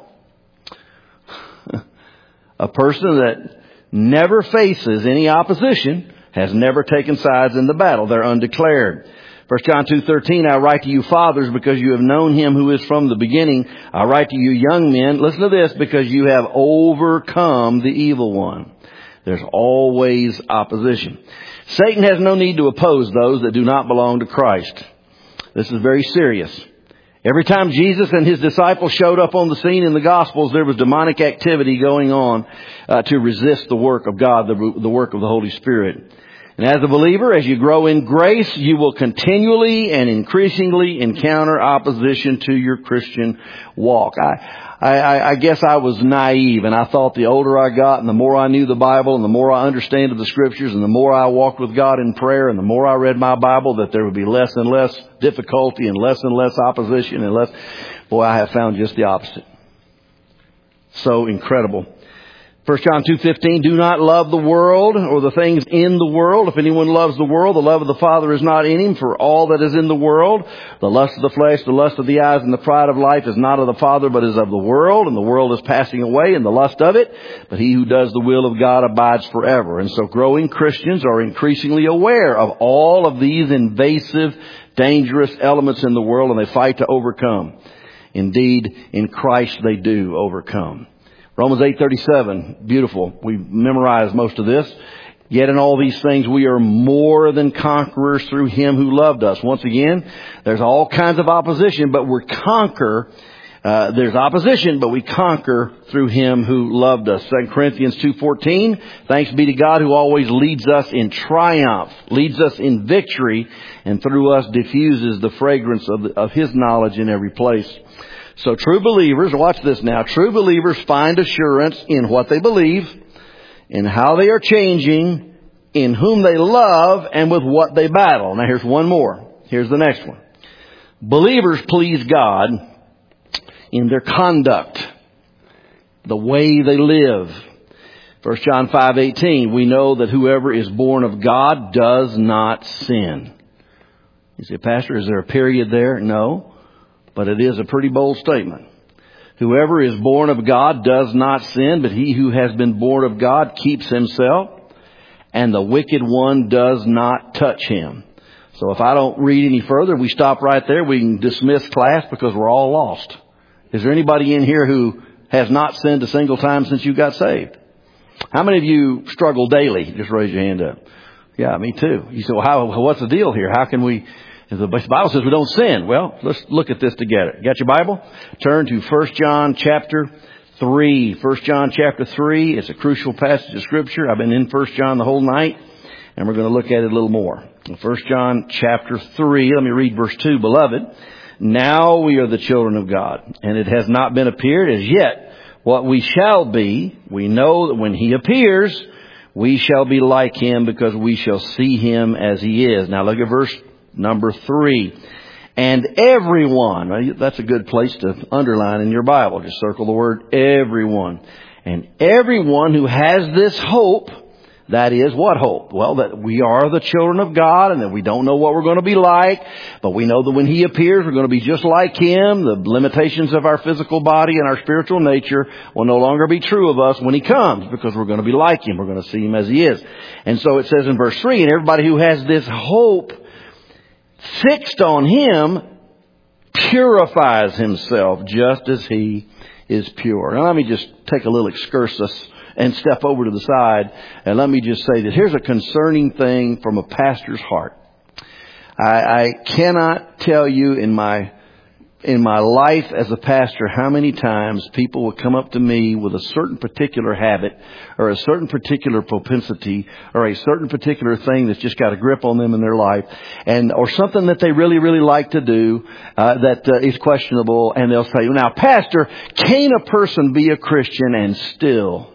A person that never faces any opposition has never taken sides in the battle. They're undeclared. First John two thirteen, I write to you fathers because you have known him who is from the beginning. I write to you young men, listen to this, because you have overcome the evil one. There's always opposition. Satan has no need to oppose those that do not belong to Christ. This is very serious. Every time Jesus and his disciples showed up on the scene in the Gospels, there was demonic activity going on uh, to resist the work of God, the, the work of the Holy Spirit. And as a believer, as you grow in grace, you will continually and increasingly encounter opposition to your Christian walk. I, I, I guess I was naive, and I thought the older I got and the more I knew the Bible and the more I understood of the Scriptures and the more I walked with God in prayer and the more I read my Bible, that there would be less and less difficulty and less and less opposition and less. Boy, I have found just the opposite. So incredible. First John two fifteen, do not love the world or the things in the world. If anyone loves the world, the love of the Father is not in him. For all that is in the world, the lust of the flesh, the lust of the eyes, and the pride of life is not of the Father, but is of the world. And the world is passing away, and the lust of it. But he who does the will of God abides forever. And so growing Christians are increasingly aware of all of these invasive, dangerous elements in the world, and they fight to overcome. Indeed, in Christ they do overcome. Romans eight thirty-seven, beautiful. We memorized most of this. Yet in all these things we are more than conquerors through him who loved us. Once again, there's all kinds of opposition, but we conquer. Uh, there's opposition, but we conquer through him who loved us. Second Corinthians two fourteen, thanks be to God who always leads us in triumph, leads us in victory, and through us diffuses the fragrance of, the, of his knowledge in every place. So true believers, watch this now, true believers find assurance in what they believe, in how they are changing, in whom they love, and with what they battle. Now here's one more. Here's the next one. Believers please God in their conduct, the way they live. First John five eighteen, we know that whoever is born of God does not sin. You say, Pastor, is there a period there? No. But it is a pretty bold statement. Whoever is born of God does not sin, but he who has been born of God keeps himself, and the wicked one does not touch him. So if I don't read any further, we stop right there. We can dismiss class because we're all lost. Is there anybody in here who has not sinned a single time since you got saved? How many of you struggle daily? Just raise your hand up. Yeah, me too. You say, well, how, what's the deal here? How can we... The Bible says we don't sin. Well, let's look at this together. Got your Bible? Turn to First John chapter three. First John chapter three. It's a crucial passage of Scripture. I've been in First John the whole night, and we're going to look at it a little more. First John chapter three. Let me read verse two. Beloved, now we are the children of God, and it has not been appeared as yet what we shall be. We know that when he appears, we shall be like him, because we shall see him as he is. Now look at verse number three. And everyone, that's a good place to underline in your Bible. Just circle the word everyone. And everyone who has this hope, that is what hope? Well, that we are the children of God and that we don't know what we're going to be like, but we know that when he appears, we're going to be just like him. The limitations of our physical body and our spiritual nature will no longer be true of us when he comes, because we're going to be like him. We're going to see him as he is. And so it says in verse three, and everybody who has this hope fixed on him purifies himself just as he is pure. Now let me just take a little excursus and step over to the side, and let me just say that here's a concerning thing from a pastor's heart. I, I cannot tell you in my in my life as a pastor, how many times people will come up to me with a certain particular habit or a certain particular propensity or a certain particular thing that's just got a grip on them in their life, and or something that they really, really like to do uh, that uh, is questionable, and they'll say, now, Pastor, can a person be a Christian and still?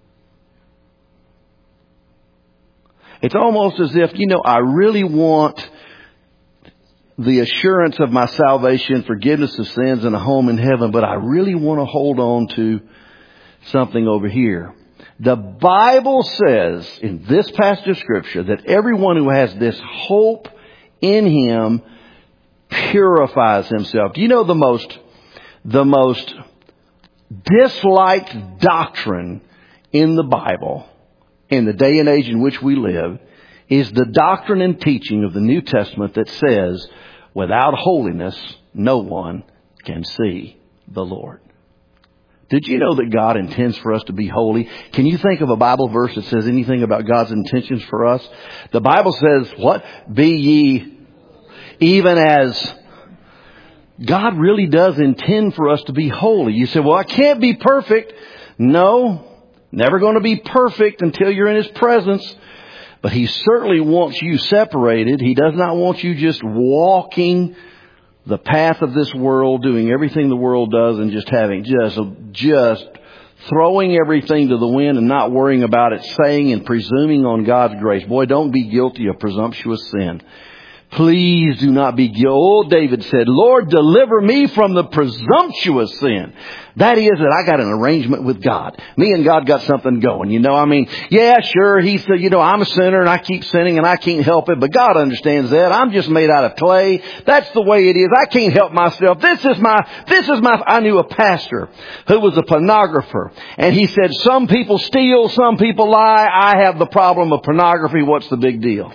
It's almost as if, you know, I really want the assurance of my salvation, forgiveness of sins, and a home in heaven, but I really want to hold on to something over here. The Bible says in this passage of Scripture that everyone who has this hope in Him purifies himself. Do you know the most, the most disliked doctrine in the Bible, in the day and age in which we live, is the doctrine and teaching of the New Testament that says, without holiness, no one can see the Lord. Did you know that God intends for us to be holy? Can you think of a Bible verse that says anything about God's intentions for us? The Bible says, what? Be ye even as God really does intend for us to be holy. You say, well, I can't be perfect. No, never going to be perfect until you're in His presence. But He certainly wants you separated. He does not want you just walking the path of this world, doing everything the world does and just having, just, just throwing everything to the wind and not worrying about it, saying and presuming on God's grace. Boy, don't be guilty of presumptuous sin. Please do not be guilty. Oh, David said, Lord, deliver me from the presumptuous sin. That is that I got an arrangement with God. Me and God got something going. You know, I mean, yeah, sure. He said, you know, I'm a sinner and I keep sinning and I can't help it. But God understands that. I'm just made out of clay. That's the way it is. I can't help myself. This is my, this is my, I knew a pastor who was a pornographer. And he said, some people steal, some people lie. I have the problem of pornography. What's the big deal?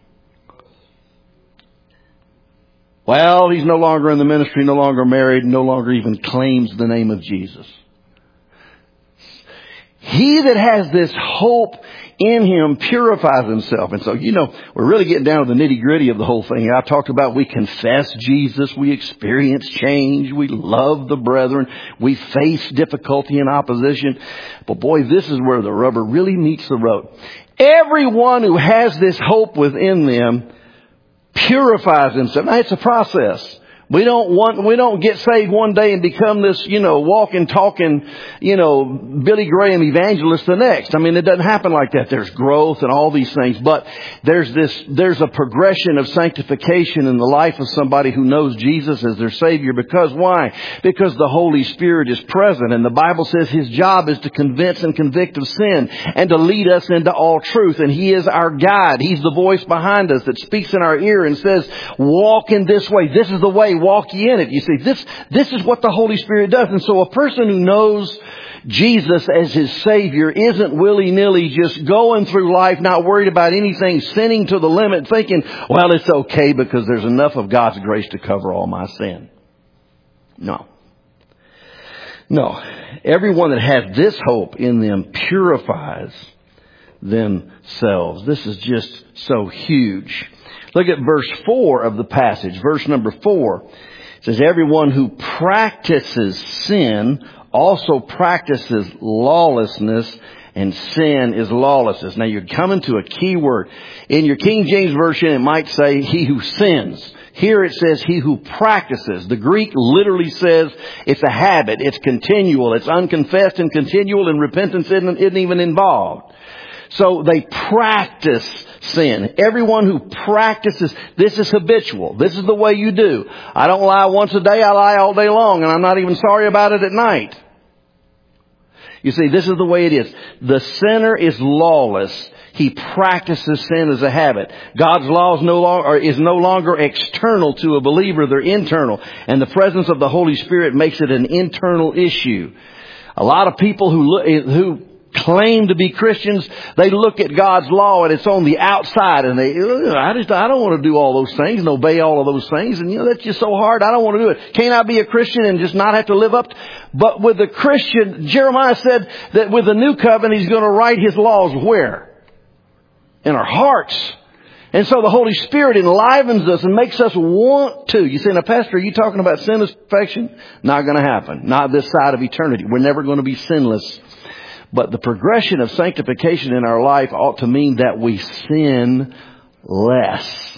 Well, he's no longer in the ministry, no longer married, no longer even claims the name of Jesus. He that has this hope in Him purifies himself. And so, you know, we're really getting down to the nitty gritty of the whole thing. I talked about we confess Jesus, we experience change, we love the brethren, we face difficulty and opposition. But boy, this is where the rubber really meets the road. Everyone who has this hope within them purifies himself. Now, it's a process. We don't want, we don't get saved one day and become this, you know, walking, talking, you know, Billy Graham evangelist the next. I mean, it doesn't happen like that. There's growth and all these things, but there's this, there's a progression of sanctification in the life of somebody who knows Jesus as their Savior. Because why? Because the Holy Spirit is present, and the Bible says His job is to convince and convict of sin and to lead us into all truth. And He is our guide. He's the voice behind us that speaks in our ear and says, walk in this way. This is the way. Walk ye in it. You see, this, this is what the Holy Spirit does. And so a person who knows Jesus as his Savior isn't willy-nilly just going through life, not worried about anything, sinning to the limit, thinking, well, it's okay because there's enough of God's grace to cover all my sin. No. No. Everyone that has this hope in them purifies themselves. This is just so huge. Look at verse four of the passage. Verse number four. It says, everyone who practices sin also practices lawlessness, and sin is lawlessness. Now you're coming to a key word. In your King James Version, it might say he who sins. Here it says he who practices. The Greek literally says it's a habit. It's continual. It's unconfessed and continual, and repentance isn't, isn't even involved. So they practice sin. Everyone who practices, this is habitual. This is the way you do. I don't lie once a day, I lie all day long, and I'm not even sorry about it at night. You see, this is the way it is. The sinner is lawless. He practices sin as a habit. God's law is no longer, is no longer external to a believer. They're internal. And the presence of the Holy Spirit makes it an internal issue. A lot of people who who claim to be Christians, they look at God's law and it's on the outside, and they, I just, I don't want to do all those things and obey all of those things. And you know, that's just so hard. I don't want to do it. Can't I be a Christian and just not have to live up to? But with the Christian, Jeremiah said that with the new covenant, He's going to write His laws where? In our hearts. And so the Holy Spirit enlivens us and makes us want to. You say, now Pastor, are you talking about sinless perfection? Not going to happen. Not this side of eternity. We're never going to be sinless. But the progression of sanctification in our life ought to mean that we sin less.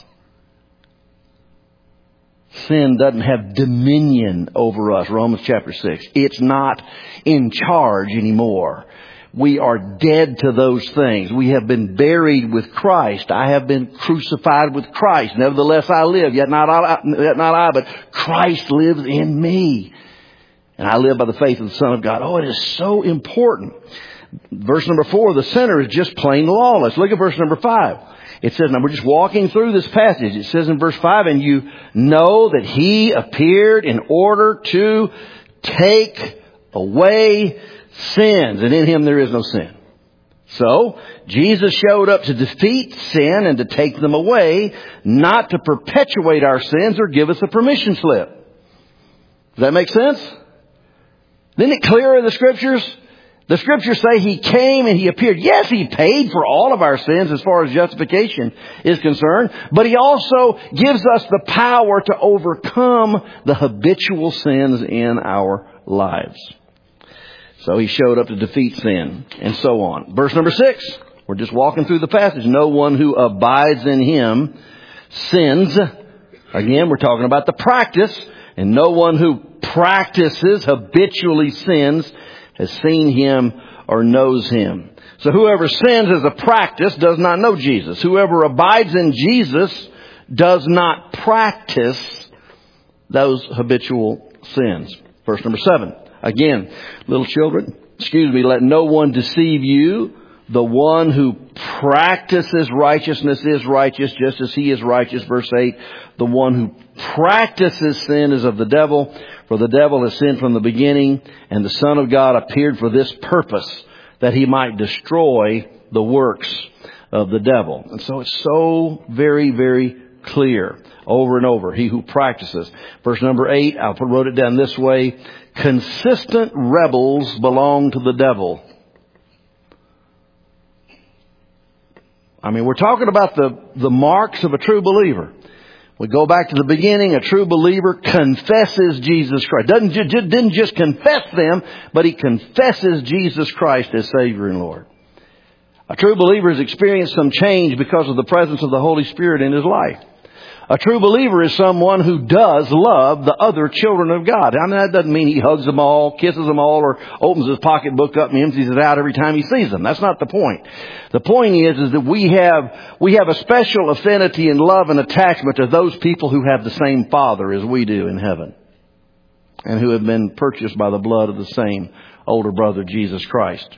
Sin doesn't have dominion over us. Romans chapter six. It's not in charge anymore. We are dead to those things. We have been buried with Christ. I have been crucified with Christ. Nevertheless I live, yet not I, yet not I, but Christ lives in me. And I live by the faith of the Son of God. Oh, it is so important. Verse number four, the sinner is just plain lawless. Look at verse number five. It says, now we're just walking through this passage. It says in verse five, and you know that He appeared in order to take away sins, and in Him there is no sin. So, Jesus showed up to defeat sin and to take them away, not to perpetuate our sins or give us a permission slip. Does that make sense? Isn't it clear in the Scriptures? The Scriptures say He came and He appeared. Yes, He paid for all of our sins as far as justification is concerned, but He also gives us the power to overcome the habitual sins in our lives. So He showed up to defeat sin, and so on. Verse number six. We're just walking through the passage. No one who abides in Him sins. Again, we're talking about the practice. And no one who practices habitually sins has seen Him or knows Him. So whoever sins as a practice does not know Jesus. Whoever abides in Jesus does not practice those habitual sins. Verse number seven. Again, little children, excuse me, let no one deceive you. The one who practices righteousness is righteous, just as he is righteous. Verse eight, the one who practices sin is of the devil, for the devil has sinned from the beginning, and the Son of God appeared for this purpose, that He might destroy the works of the devil. And so it's so very, very clear over and over. He who practices. Verse number eight, I wrote it down this way. Consistent rebels belong to the devil. I mean, we're talking about the, the marks of a true believer. We go back to the beginning. A true believer confesses Jesus Christ. Doesn't, didn't just confess them, but he confesses Jesus Christ as Savior and Lord. A true believer has experienced some change because of the presence of the Holy Spirit in his life. A true believer is someone who does love the other children of God. I mean, that doesn't mean he hugs them all, kisses them all, or opens his pocketbook up and empties it out every time he sees them. That's not the point. The point is, is that we have, we have a special affinity and love and attachment to those people who have the same Father as we do in heaven, and who have been purchased by the blood of the same older brother, Jesus Christ.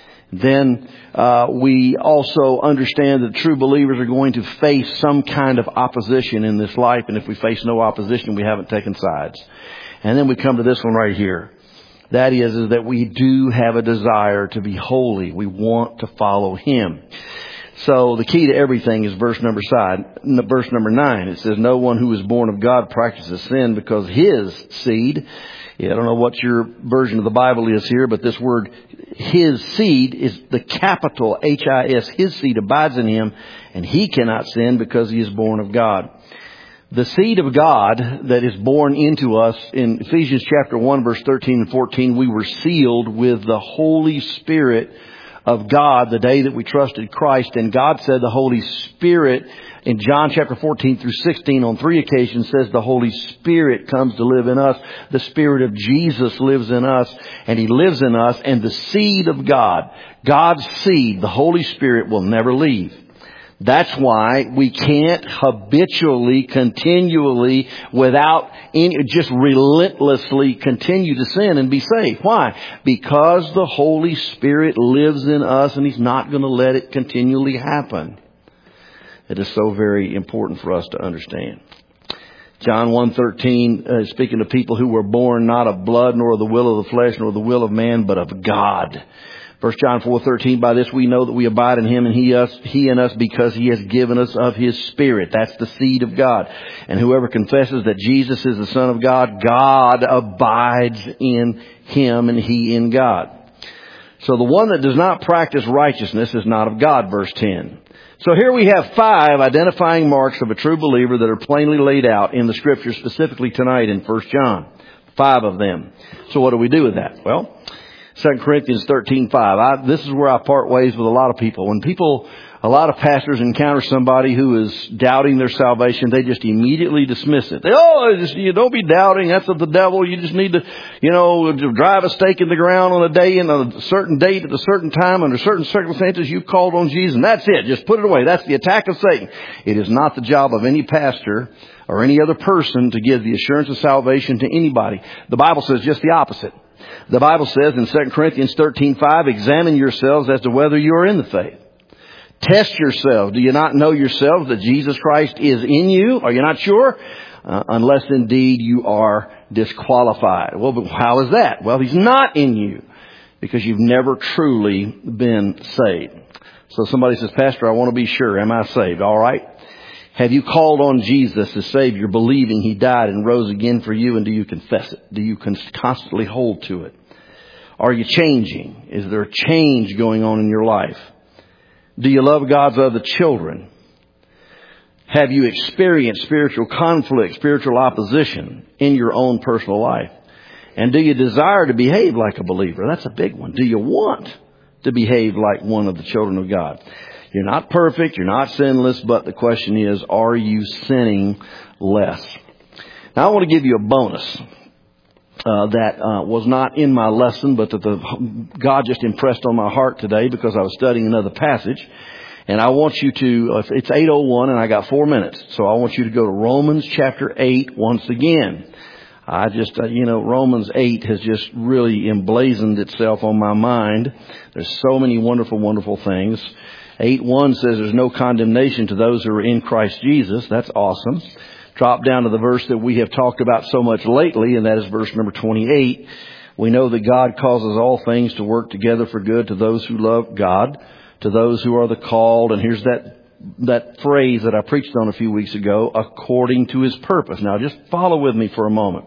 Then uh, we also understand that true believers are going to face some kind of opposition in this life. And if we face no opposition, we haven't taken sides. And then we come to this one right here. That is, is that we do have a desire to be holy. We want to follow Him. So the key to everything is verse number side, verse number nine. It says, no one who is born of God practices sin, because his seed... Yeah, I don't know what your version of the Bible is here, but this word, His seed, is the capital H I S. His seed abides in Him, and he cannot sin because he is born of God. The seed of God that is born into us, in Ephesians chapter one, verse thirteen and fourteen, we were sealed with the Holy Spirit of God the day that we trusted Christ. And God said the Holy Spirit, in John chapter fourteen through sixteen, on three occasions says the Holy Spirit comes to live in us. The Spirit of Jesus lives in us, and He lives in us. And the seed of God, God's seed, the Holy Spirit, will never leave. That's why we can't habitually, continually, without any, just relentlessly continue to sin and be saved. Why? Because the Holy Spirit lives in us, and He's not going to let it continually happen. It is so very important for us to understand. John one thirteen, uh, speaking to people who were born not of blood, nor of the will of the flesh, nor of the will of man, but of God. First John four thirteen, by this we know that we abide in Him, and He us, He in us, because He has given us of His Spirit. That's the seed of God. And whoever confesses that Jesus is the Son of God, God abides in Him, and He in God. So the one that does not practice righteousness is not of God, verse ten. So here we have five identifying marks of a true believer that are plainly laid out in the Scripture, specifically tonight in First John. Five of them. So what do we do with that? Well, Second Corinthians thirteen five. I, this is where I part ways with a lot of people. When people, a lot of pastors encounter somebody who is doubting their salvation, they just immediately dismiss it. They, oh, just, you don't be doubting. That's of the devil. You just need to, you know, drive a stake in the ground on a day and a certain date at a certain time under certain circumstances. You called on Jesus, and that's it. Just put it away. That's the attack of Satan. It is not the job of any pastor or any other person to give the assurance of salvation to anybody. The Bible says just the opposite. The Bible says in Second Corinthians thirteen five, examine yourselves as to whether you are in the faith. Test yourselves. Do you not know yourselves that Jesus Christ is in you? Are you not sure? Uh, unless indeed you are disqualified. Well, but how is that? Well, He's not in you because you've never truly been saved. So somebody says, Pastor, I want to be sure. Am I saved? All right. Have you called on Jesus as Savior, believing He died and rose again for you? And do you confess it? Do you constantly hold to it? Are you changing? Is there a change going on in your life? Do you love God's other children? Have you experienced spiritual conflict, spiritual opposition in your own personal life? And do you desire to behave like a believer? That's a big one. Do you want to behave like one of the children of God? You're not perfect, you're not sinless, but the question is, are you sinning less? Now I want to give you a bonus uh, that uh, was not in my lesson, but that the, God just impressed on my heart today because I was studying another passage. And I want you to, uh, it's eight oh one and I got four minutes. So I want you to go to Romans chapter eight once again. I just, uh, you know, Romans eight has just really emblazoned itself on my mind. There's so many wonderful, wonderful things. eight one says there's no condemnation to those who are in Christ Jesus. That's awesome. Drop down to the verse that we have talked about so much lately, and that is verse number twenty-eight. We know that God causes all things to work together for good to those who love God, to those who are the called. And here's that that phrase that I preached on a few weeks ago, according to His purpose. Now just follow with me for a moment.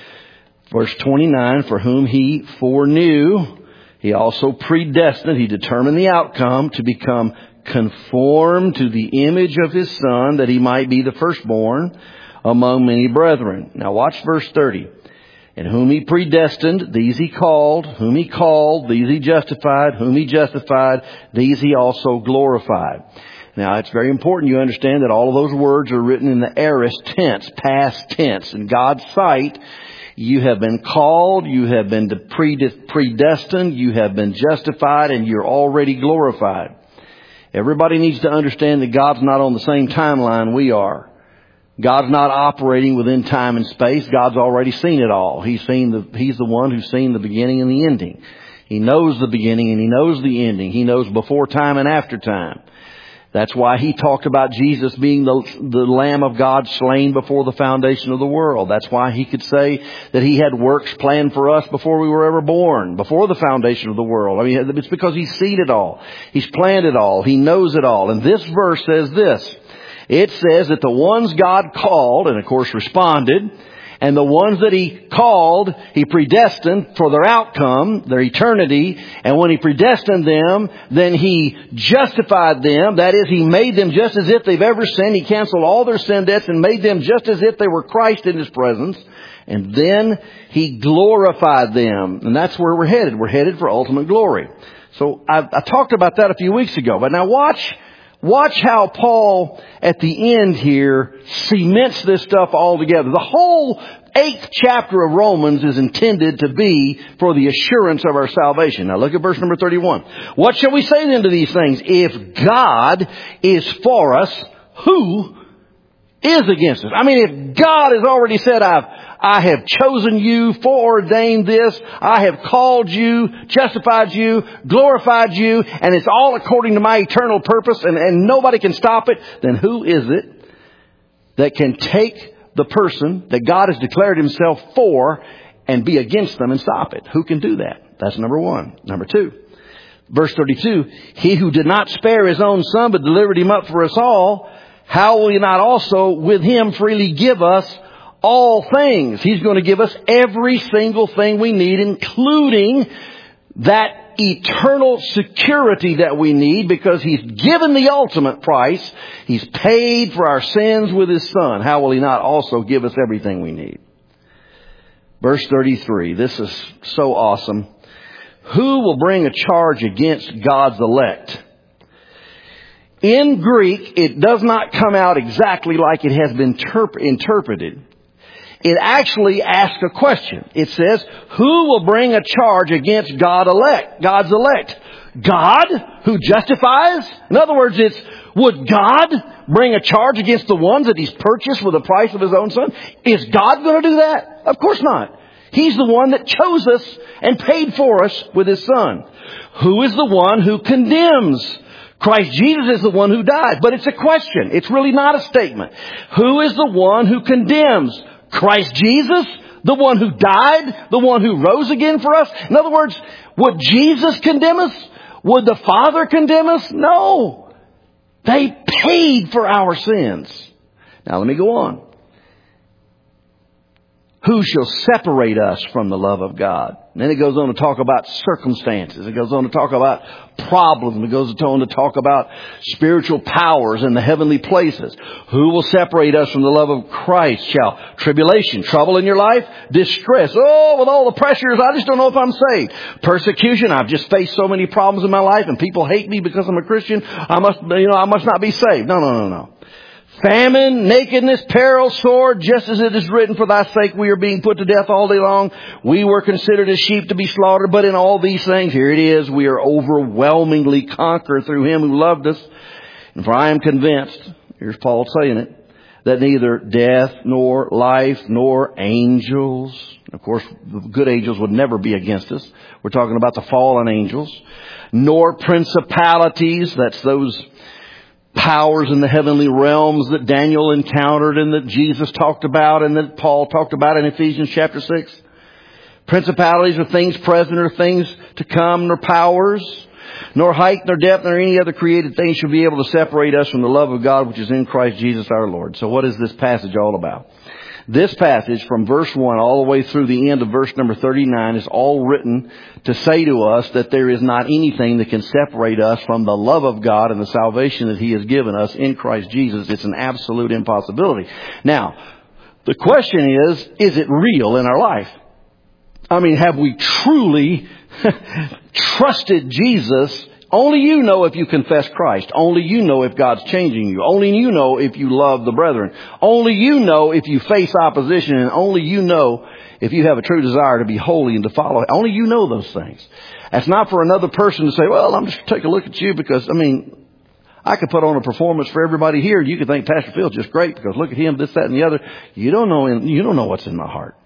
Verse twenty-nine, for whom He foreknew, He also predestined, He determined the outcome to become conformed to the image of His Son, that He might be the firstborn among many brethren. Now watch verse thirty. And whom He predestined, these He called. Whom He called, these He justified. Whom He justified, these He also glorified. Now it's very important you understand that all of those words are written in the aorist tense, past tense. In God's sight, you have been called, you have been predestined, you have been justified, and you're already glorified. Everybody needs to understand that God's not on the same timeline we are. God's not operating within time and space. God's already seen it all. He's seen the, He's the one who's seen the beginning and the ending. He knows the beginning and He knows the ending. He knows before time and after time. That's why He talked about Jesus being the, the Lamb of God slain before the foundation of the world. That's why He could say that He had works planned for us before we were ever born, before the foundation of the world. I mean, it's because He's seen it all. He's planned it all. He knows it all. And this verse says this. It says that the ones God called, and of course responded, and the ones that He called, He predestined for their outcome, their eternity. And when He predestined them, then He justified them. That is, He made them just as if they've ever sinned. He canceled all their sin debts and made them just as if they were Christ in His presence. And then He glorified them. And that's where we're headed. We're headed for ultimate glory. So I, I talked about that a few weeks ago. But now watch... Watch how Paul, at the end here, cements this stuff all together. The whole eighth chapter of Romans is intended to be for the assurance of our salvation. Now look at verse number thirty-one. What shall we say then to these things? If God is for us, who is against us? I mean, if God has already said, I've I have chosen you, foreordained this. I have called you, justified you, glorified you, and it's all according to my eternal purpose, and, and nobody can stop it. Then who is it that can take the person that God has declared Himself for and be against them and stop it? Who can do that? That's number one. Number two, verse thirty-two, He who did not spare His own Son, but delivered Him up for us all, how will He not also with Him freely give us all things? He's going to give us every single thing we need, including that eternal security that we need because He's given the ultimate price. He's paid for our sins with His Son. How will He not also give us everything we need? Verse thirty-three. This is so awesome. Who will bring a charge against God's elect? In Greek, it does not come out exactly like it has been terp- interpreted. It actually asks a question. It says, who will bring a charge against God elect, God's elect? God, who justifies? In other words, it's, would God bring a charge against the ones that He's purchased with the price of His own Son? Is God going to do that? Of course not. He's the one that chose us and paid for us with His Son. Who is the one who condemns? Christ Jesus is the one who died. But it's a question. It's really not a statement. Who is the one who condemns? Christ Jesus, the one who died, the one who rose again for us. In other words, would Jesus condemn us? Would the Father condemn us? No. They paid for our sins. Now let me go on. Who shall separate us from the love of God? And then it goes on to talk about circumstances. It goes on to talk about problems. It goes on to talk about spiritual powers in the heavenly places. Who will separate us from the love of Christ? Shall tribulation, trouble in your life, distress? Oh, with all the pressures, I just don't know if I'm saved. Persecution, I've just faced so many problems in my life and people hate me because I'm a Christian. I must, you know, I must not be saved. No, no, no, no. Famine, nakedness, peril, sword, just as it is written, for thy sake we are being put to death all day long. We were considered as sheep to be slaughtered, but in all these things, here it is, we are overwhelmingly conquered through Him who loved us. And for I am convinced, here's Paul saying it, that neither death, nor life, nor angels, of course, the good angels would never be against us. We're talking about the fallen angels, nor principalities, that's those powers in the heavenly realms that Daniel encountered and that Jesus talked about and that Paul talked about in Ephesians chapter six. Principalities are things present or things to come, nor powers, nor height, nor depth, nor any other created thing shall be able to separate us from the love of God which is in Christ Jesus our Lord. So what is this passage all about? This passage from verse one all the way through the end of verse number thirty-nine is all written to say to us that there is not anything that can separate us from the love of God and the salvation that He has given us in Christ Jesus. It's an absolute impossibility. Now, the question is, is it real in our life? I mean, have we truly trusted Jesus? Only you know if you confess Christ. Only you know if God's changing you. Only you know if you love the brethren. Only you know if you face opposition. And only you know if you have a true desire to be holy and to follow. Only you know those things. That's not for another person to say, well, I'm just going to take a look at you because, I mean, I could put on a performance for everybody here. You could think Pastor Phil's just great because look at him, this, that, and the other. You don't know, you don't know what's in my heart.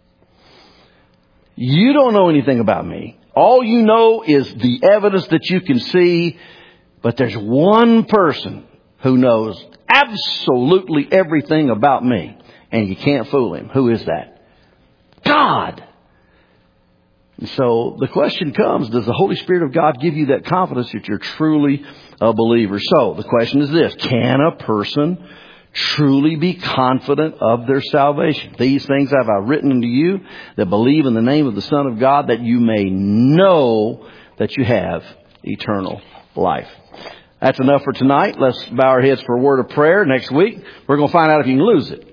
You don't know anything about me. All you know is the evidence that you can see. But there's one person who knows absolutely everything about me. And you can't fool Him. Who is that? God. And so the question comes, does the Holy Spirit of God give you that confidence that you're truly a believer? So the question is this: can a person truly be confident of their salvation? These things have I written unto you that believe in the name of the Son of God, that you may know that you have eternal life. That's enough for tonight. Let's bow our heads for a word of prayer. Next week, we're going to find out if you can lose it.